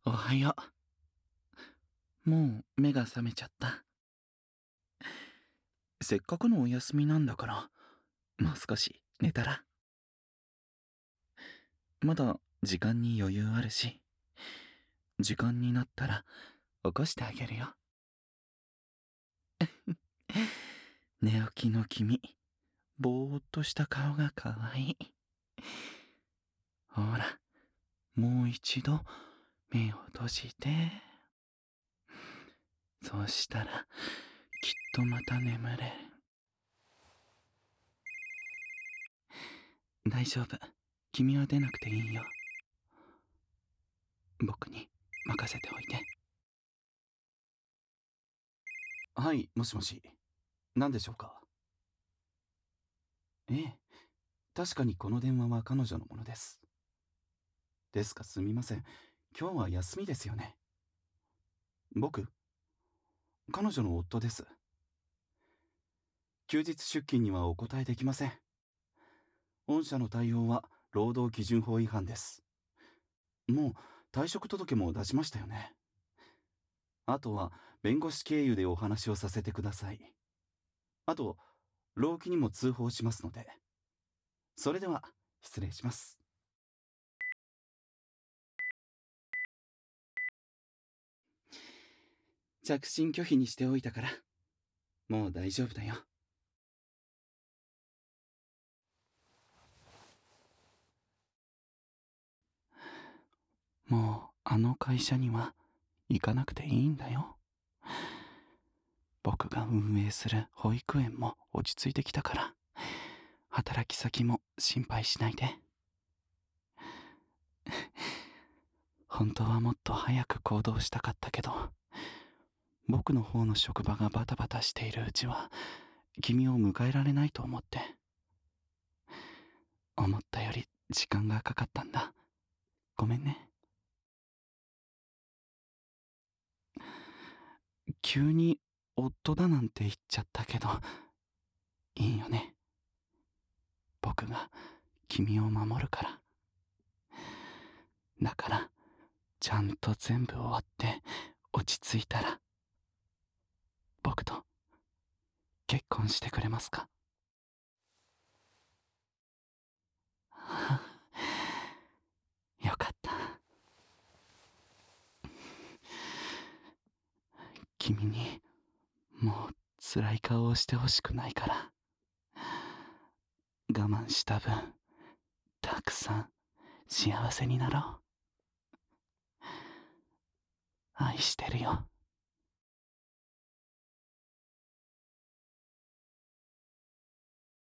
おはよう。もう目が覚めちゃった。せっかくのお休みなんだから、もう少し寝たら。まだ時間に余裕あるし、時間になったら起こしてあげるよ。寝起きの君、ぼーっとした顔がかわいい。ほら、もう一度目を閉じて。そうしたら、きっとまた眠れる。大丈夫。君は出なくていいよ。僕に任せておいて。はい、もしもし。何でしょうか？ええ、確かにこの電話は彼女のものです。ですがすみません。今日は休みですよね。僕、彼女の夫です。休日出勤にはお答えできません。御社の対応は労働基準法違反です。もう退職届も出しましたよね。あとは弁護士経由でお話をさせてください。あと、労基にも通報しますので。それでは、失礼します。着信拒否にしておいたから、もう大丈夫だよ。もうあの会社には行かなくていいんだよ。僕が運営する保育園も落ち着いてきたから、働き先も心配しないで。本当はもっと早く行動したかったけど、僕の方の職場がバタバタしているうちは、君を迎えられないと思って。思ったより時間がかかったんだ。ごめんね。急に夫だなんて言っちゃったけど、いいよね。僕が君を守るから。だから、ちゃんと全部終わって落ち着いたら、僕と結婚してくれますか？はあ、よかった。君にもう辛い顔をしてほしくないから。我慢した分、たくさん幸せになろう。愛してるよ。